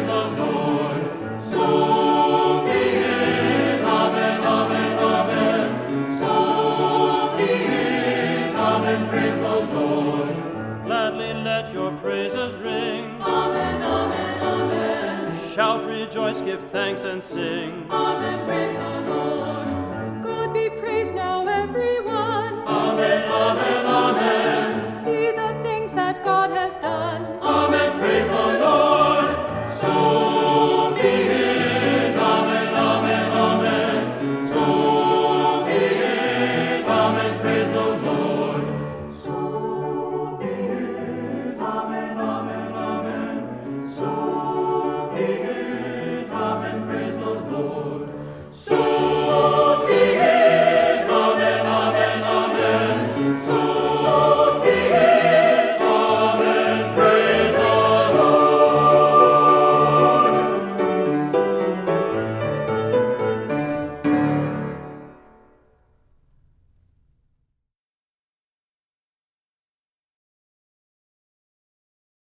the Lord. So be it. Amen, amen, amen. So be it. Amen, praise the Lord. Gladly let your praises ring. Amen, amen, amen. Shout, rejoice, give thanks and sing. Amen, praise the Lord. God be praised now, everyone.